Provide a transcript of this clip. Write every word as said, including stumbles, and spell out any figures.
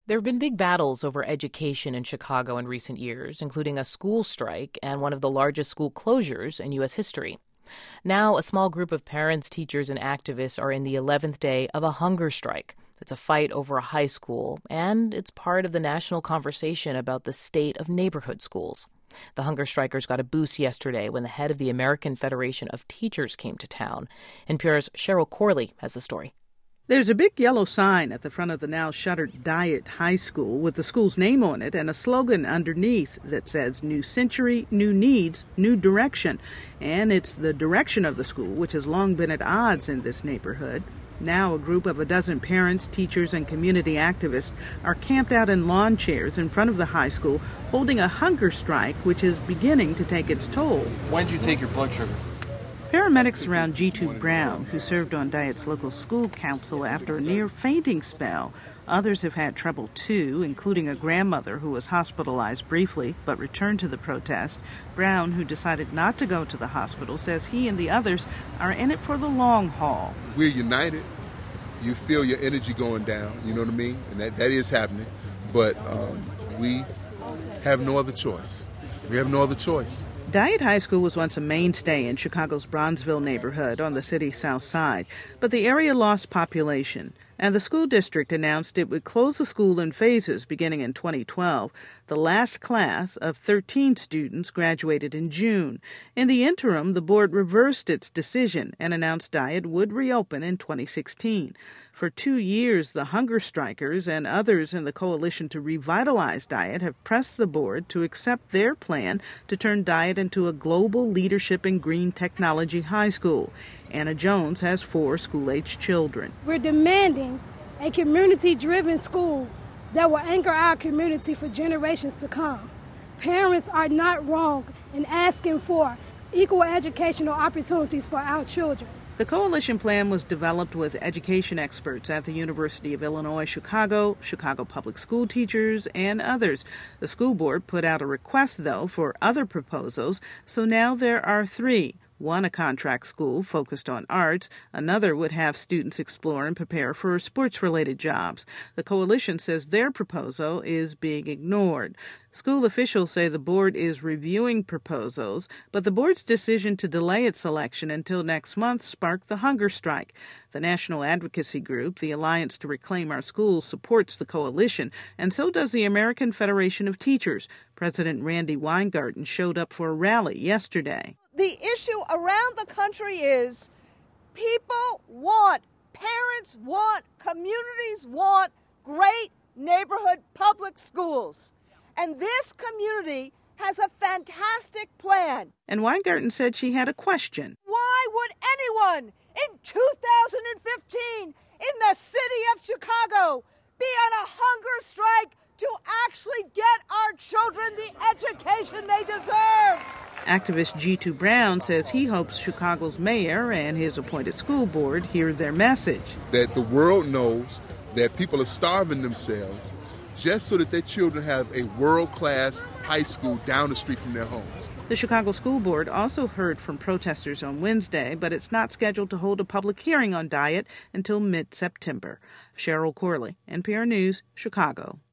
There have been big battles over education in Chicago in recent years, including a school strike and one of the largest school closures in U S history. Now, a small group of parents, teachers, and activists are in the eleventh day of a hunger strike. It's a fight over a high school, and it's part of the national conversation about the state of neighborhood schools. The hunger strikers got a boost yesterday when the head of the American Federation of Teachers came to town. N P R's Cheryl Corley has the story. There's a big yellow sign at the front of the now shuttered Dyett High School with the school's name on it and a slogan underneath that says, "New century, new needs, new direction." And it's the direction of the school, which has long been at odds in this neighborhood. Now a group of a dozen parents, teachers, and community activists are camped out in lawn chairs in front of the high school holding a hunger strike, which is beginning to take its toll. When did you take your blood sugar? Paramedics surround Jitu Brown, who served on Dyett's local school council after a near fainting spell. Others have had trouble too, including a grandmother who was hospitalized briefly but returned to the protest. Brown, who decided not to go to the hospital, says he and the others are in it for the long haul. We're united. You feel your energy going down, you know what I mean? And that, that is happening. But um, we have no other choice. We have no other choice. Dyett High School was once a mainstay in Chicago's Bronzeville neighborhood on the city's south side, but the area lost population, and the school district announced it would close the school in phases beginning in twenty twelve. The last class of thirteen students graduated in June. In the interim, the board reversed its decision and announced Dyett would reopen in twenty sixteen. For two years, the hunger strikers and others in the coalition to revitalize Dyett have pressed the board to accept their plan to turn Dyett into a global leadership in green technology high school. Anna Jones has four school-age children. We're demanding a community-driven school that will anchor our community for generations to come. Parents are not wrong in asking for equal educational opportunities for our children. The coalition plan was developed with education experts at the University of Illinois Chicago, Chicago public school teachers, and others. The school board put out a request, though, for other proposals, so now there are three. One, a contract school focused on arts. Another would have students explore and prepare for sports-related jobs. The coalition says their proposal is being ignored. School officials say the board is reviewing proposals, but the board's decision to delay its selection until next month sparked the hunger strike. The national advocacy group, the Alliance to Reclaim Our Schools, supports the coalition, and so does the American Federation of Teachers. President Randi Weingarten showed up for a rally yesterday. The issue around the country is people want, parents want, communities want great neighborhood public schools. And this community has a fantastic plan. And Weingarten said she had a question. Why would anyone in two thousand fifteen in the city of Chicago be on a hunger strike to actually get our children the education they deserve? Activist Jitu Brown says he hopes Chicago's mayor and his appointed school board hear their message. That the world knows that people are starving themselves just so that their children have a world-class high school down the street from their homes. The Chicago School Board also heard from protesters on Wednesday, but it's not scheduled to hold a public hearing on Dyett until mid-September. Cheryl Corley, N P R News, Chicago.